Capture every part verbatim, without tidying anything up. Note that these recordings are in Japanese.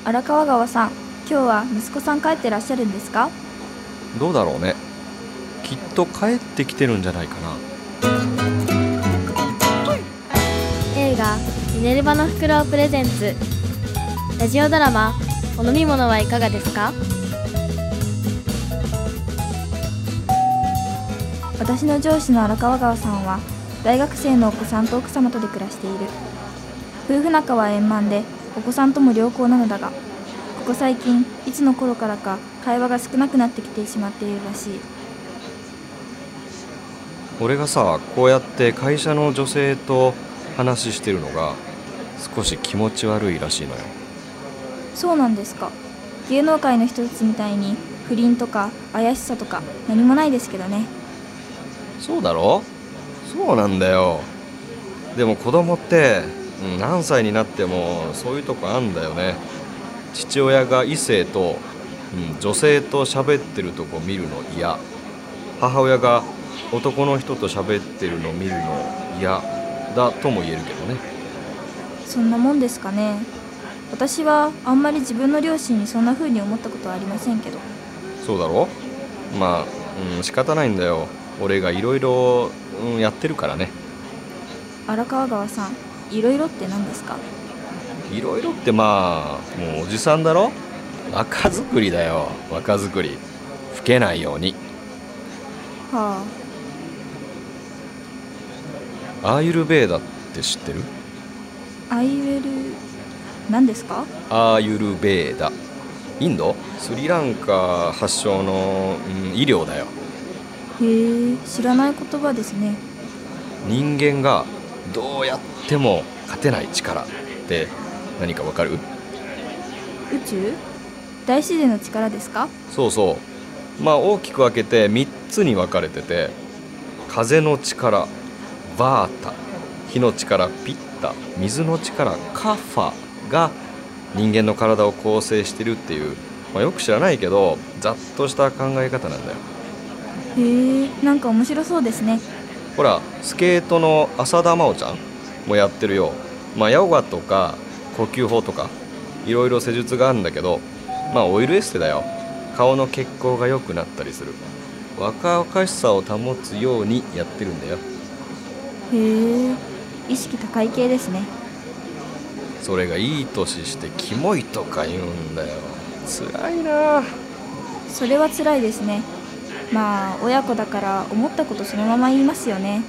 荒川川さん、今日は息子さん帰ってらっしゃるんですか？ どうだろうね。きっと帰ってきてるんじゃないかな。 映画ミネルヴァのフクロウプレゼンツ、ラジオドラマお飲み物はいかがですか？ 私の上司の荒川川さんは大学生のお子さんと奥様とで暮らしている。夫婦仲は円満でお子さんとも良好なのだが、ここ最近いつの頃からか会話が少なくなってきてしまっているらしい。 俺がさ、こうやって会社の女性と話してるのが少し気持ち悪いらしいのよ。 そうなんですか。芸能界の人たちみたいに不倫とか怪しさとか何もないですけどね。 そうだろ？そうなんだよ。でも子供ってうん何歳になってもそういうとこあんだよね。父親が異性と、うん、女性と喋ってるとこ見るの嫌。母親が男の人と喋ってるの見るの嫌だとも言えるけどね。 そんなもんですかね。私はあんまり自分の両親にそんな風に思ったことはありませんけど。 そうだろ？まあ、うん、仕方ないんだよ。俺がいろいろやってるからね。 荒川川さん、いろいろって何ですか？ いろいろってまあもうおじさんだろ。若作りだよ、若作り。老けないように。 はアーユルベーダって知ってる？ あ、アイウェル何ですか？ アーユルベーダ、インドスリランカ発祥の、うん、医療だよ。 へえ、知らない言葉ですね。 人間がどうやっても勝てない力って何かわかる？ 宇宙？大自然の力ですか？ そうそう。まあ大きく分けてみっつに分かれてて、風の力バータ、火の力ピッタ、水の力カッファが人間の体を構成してるっていう、まあ、よく知らないけどざっとした考え方なんだよ。 へえ、なんか面白そうですね。 ほらスケートの浅田真央ちゃんもやってるよ。まあヨガとか呼吸法とかいろいろ施術があるんだけど、まあオイルエステだよ。顔の血行が良くなったりする。若々しさを保つようにやってるんだよ。 へえ、意識高い系ですね。 それがいい年してキモいとか言うんだよ。辛いな。 それは辛いですね。まあ親子だから思ったことそのまま言いますよね。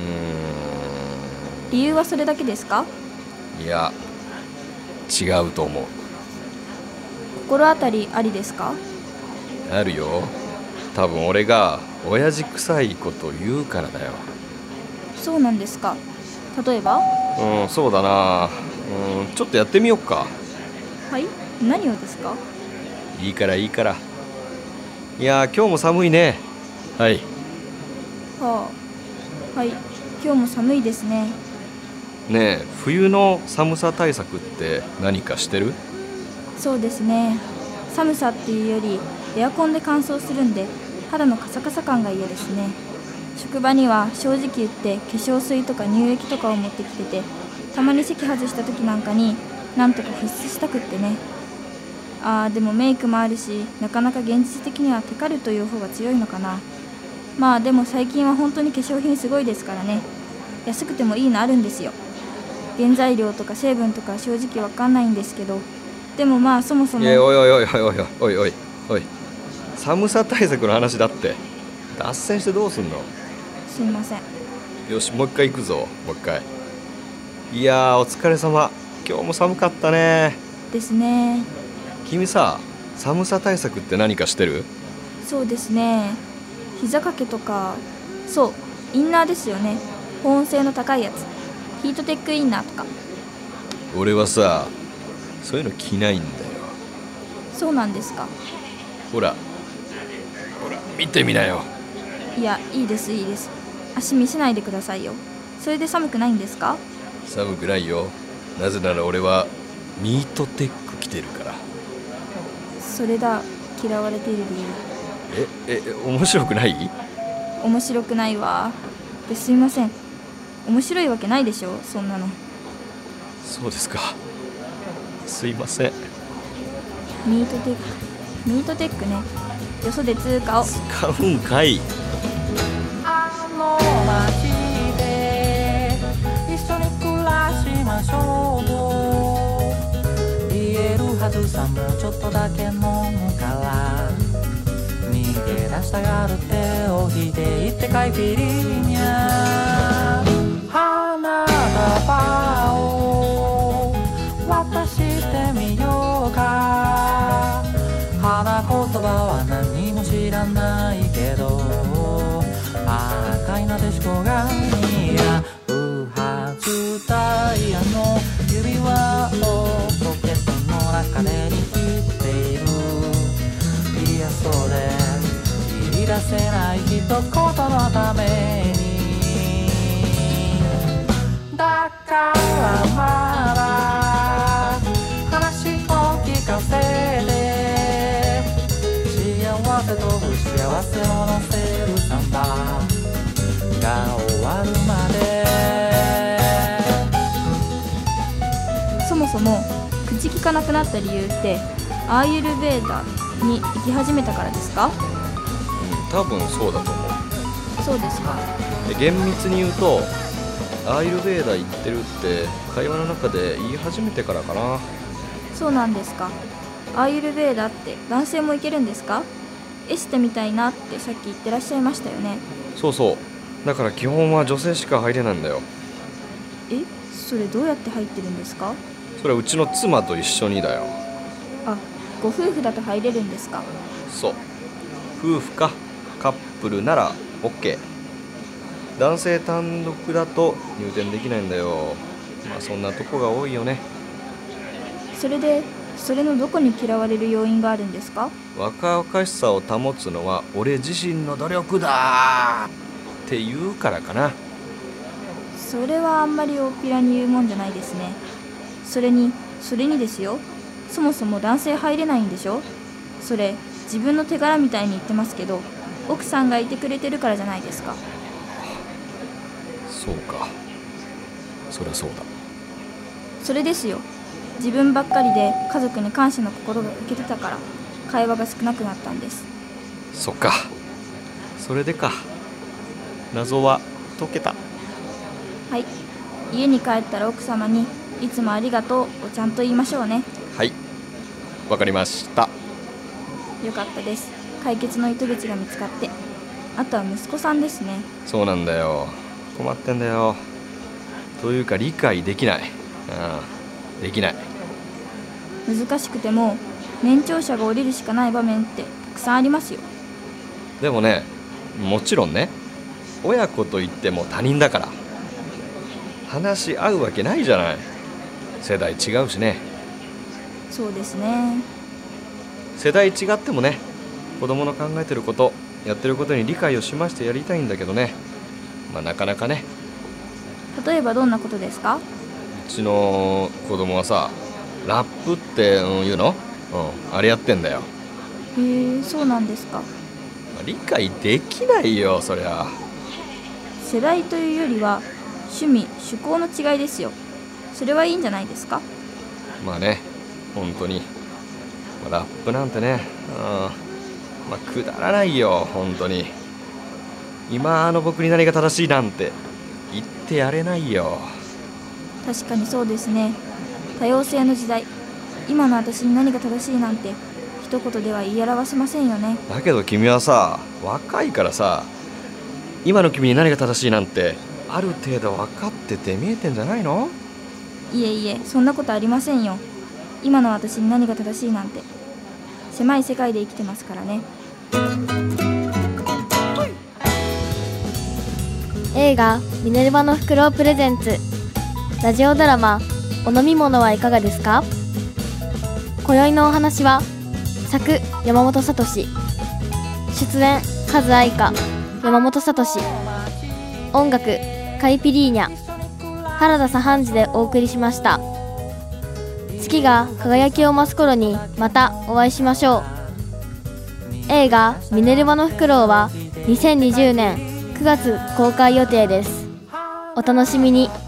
うーん理由はそれだけですか？ いや違うと思う。 心当たりありですか？ あるよ。多分俺が親父臭いこと言うからだよ。 そうなんですか。例えば？ うんそうだな。うんちょっとやってみよっか。 はい、何をですか？ いいからいいから。いや今日も寒いね。はい。 はあ、はい、今日も寒いですね。 ねえ冬の寒さ対策って何かしてる？ そうですね。寒さっていうよりエアコンで乾燥するんで肌のカサカサ感が嫌ですね。職場には正直言って化粧水とか乳液とかを持ってきてて、たまに席外した時なんかになんとか必須したくってね。あーでもメイクもあるし、なかなか現実的にはテカるという方が強いのかな。まあでも最近は本当に化粧品すごいですからね。安くてもいいのあるんですよ。原材料とか成分とか正直わかんないんですけど、でもまあそもそも。 いやおいおいおいおいおいおいおいおい、寒さ対策の話だって。脱線してどうすんの？ すいません。 よしもう一回行くぞ。もう一回。いやーお疲れ様。今日も寒かったね。 ですね。 君さ、寒さ対策って何かしてる？ そうですね。膝掛けとか、そうインナーですよね。保温性の高いやつ、ヒートテックインナーとか。 俺はさそういうの着ないんだよ。 そうなんですか。 ほらほら見てみなよ。 いや、いいですいいです。足見せないでくださいよ。それで寒くないんですか？ 寒くないよ。なぜなら俺はミートテック着てるから。 それだ、嫌われている理由。 ええ面白くない？ 面白くないわ。ですいません。面白いわけないでしょ、そんなの。 そうですか。すいません。 ミートテックミートテックね。よそで通貨を使うんかい。 あの街で一緒に暮らしましょうと言えるはずさ。もうちょっとだけ飲むから逃げ出したがる手を引いていってカイピリーニャ。花束を渡してみようか。花言葉は何も知らないけど赤いなでしこが似合うはず。ダイヤの指輪をポケットの中で握っている。いやそれ言い出せない一言のためにだからまだ話を聞かせて幸せと不幸せを乗せるサンバが終わるまで。 そもそも口聞かなくなった理由ってアーユルベーダに行き始めたからですか？ うん、多分そうだと思う。 そうですか。 で厳密に言うとアーユルベーダ行ってるって会話の中で言い始めてからかな。 そうなんですか。アーユルベーダって男性も行けるんですか？エステみたいなってさっき言ってらっしゃいましたよね。 そうそう。だから基本は女性しか入れないんだよ。 え、それどうやって入ってるんですか？ それはうちの妻と一緒にだよ。 あ、ご夫婦だと入れるんですか？ そう。夫婦かカップルなら OK。 男性単独だと入店できないんだよ。まあそんなとこが多いよね。 それでそれのどこに嫌われる要因があるんですか？ 若々しさを保つのは俺自身の努力だって言うからかな。 それはあんまり大っぴらに言うもんじゃないですね。それにそれにですよ、そもそも男性入れないんでしょ。それ自分の手柄みたいに言ってますけど、奥さんがいてくれてるからじゃないですか。 そうか。そりゃそうだ。 それですよ。自分ばっかりで家族に感謝の心が欠けてたから会話が少なくなったんです。 そっか。それでか。謎は解けた。 はい。家に帰ったら奥様にいつもありがとうをちゃんと言いましょうね。 はい、わかりました。 よかったです。解決の糸口が見つかって。あとは息子さんですね。 そうなんだよ。困ってんだよ。というか理解できない。ああ、できない。 難しくても年長者が降りるしかない場面ってたくさんありますよ。 でもね、もちろんね、親子といっても他人だから話し合うわけないじゃない。世代違うしね。 そうですね。 世代違ってもね、子供の考えてること、やってることに理解をしましてやりたいんだけどね。まあなかなかね。 例えばどんなことですか？ うちの子供はさ、ラップって、うん、言うの、うん、あれやってんだよ。 へえ、そうなんですか。 理解できないよ、そりゃ。 世代というよりは趣味趣向の違いですよ。それはいいんじゃないですか。 まあね、本当に、まあ、ラップなんてね、うん、まあくだらないよ本当に。今の僕に何が正しいなんて言ってやれないよ。 確かにそうですね。多様性の時代、今の私に何が正しいなんて一言では言い表せませんよね。 だけど君はさ、若いからさ、今の君に何が正しいなんてある程度分かってて見えてんじゃないの？ いえいえ、そんなことありませんよ。今の私に何が正しいなんて。狭い世界で生きてますからね。 映画ミネルヴァのフクロウプレゼンツラジオドラマお飲み物はいかがですか。今宵のお話は作山本聡、出演カズ愛香、山本聡、音楽カイピリーニャ、原田左半次でお送りしました。月が輝きを増す頃にまたお会いしましょう。映画ミネルヴァのフクロウはにせんにじゅうねんくがつ公開予定です。お楽しみに。